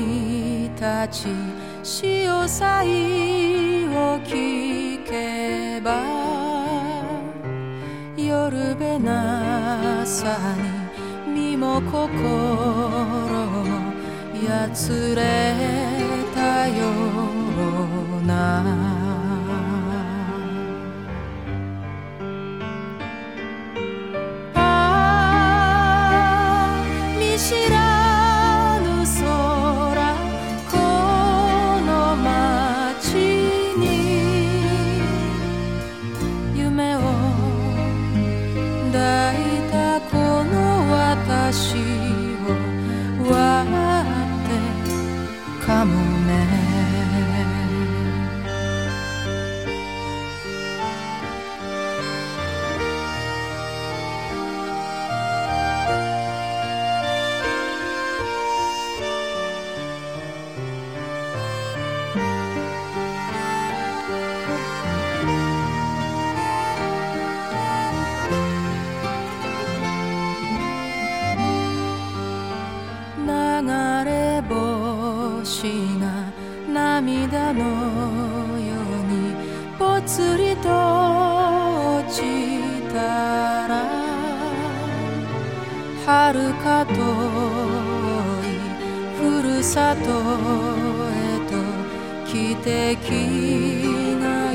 君たち潮騒を聞けば夜べなさに身も心もやつれたような知らぬ空この街に夢を抱いたこの私を割ってかもね流れ星が涙のようにぽつりと落ちたら遥か遠いふるさとへと汽笛が